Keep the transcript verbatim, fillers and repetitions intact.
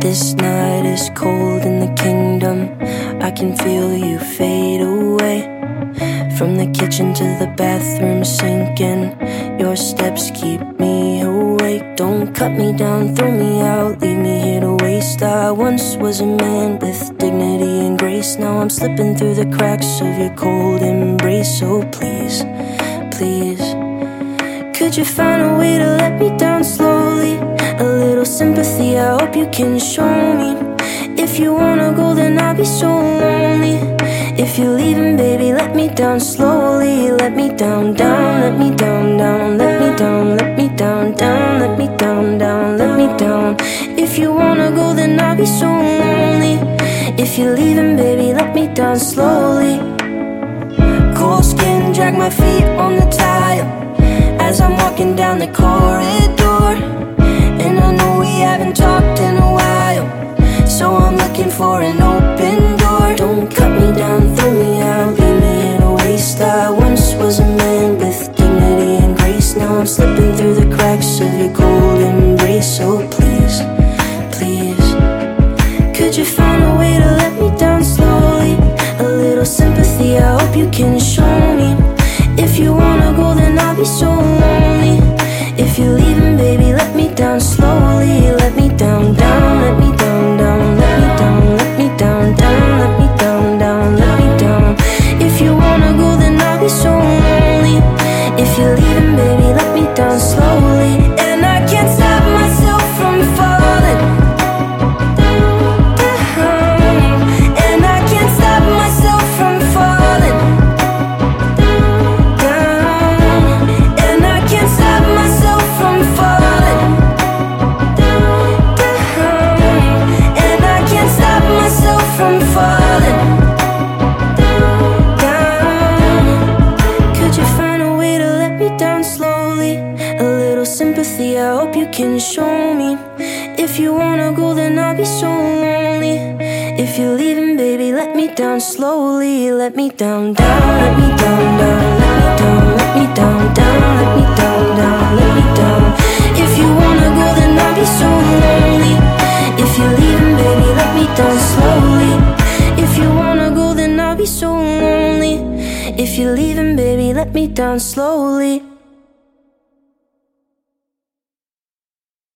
This night is cold in the kingdom. I can feel you fade away. From the kitchen to the bathroom sinking, your steps keep me awake. Don't cut me down, throw me out, leave me here to waste. I once was a man with dignity and grace. Now I'm slipping through the cracks of your cold embrace. So please, please, could you find a way to let me down slowly? A little sympathy, I hope you can show me. If you wanna go, then I'll be so lonely. If you're leaving, baby, let me down slowly. Let me down, down, let me down, down. Let me down, let me down, down. Let me down, down, let me down. If you wanna go, then I'll be so lonely. If you're leaving, baby, let me down slowly. Cold skin, drag my feet on the tile as I'm walking down the corridor. And I know we haven't talked in a while, so I'm looking for an open door. Don't cut me down, throw me out, leave me in a waste. I once was a man with dignity and grace. Now I'm slipping through the cracks of your cold embrace. So please, please, could you find a way to let me down slowly? A little sympathy, I hope you can show me. If you wanna go, then I'll be so lonely. If you're leaving, baby, let me down slowly. Let me down, down, let me down, down. Let me down, let me down, down. Let me down, down, let me down. If you wanna go, then I'll be so lonely. If you're leaving, baby, let me down slowly. And I can't stop myself from falling down. And I can't stop myself from falling down. And I can't stop myself from falling down. And I can't stop myself from falling down. Could you find a way to let me down slowly? A little sympathy, I hope you can show me. If you wanna go, then I'll be so lonely. If you're leaving, baby, let me down slowly. Let me down, down, let me down, down. Let me down, let me down, down. Let me down, down, let me down. If you wanna go, then I'll be so lonely. If you're leaving, baby, let me down slowly. If you wanna go, then I'll be so lonely. If you're leaving, baby, let me down slowly.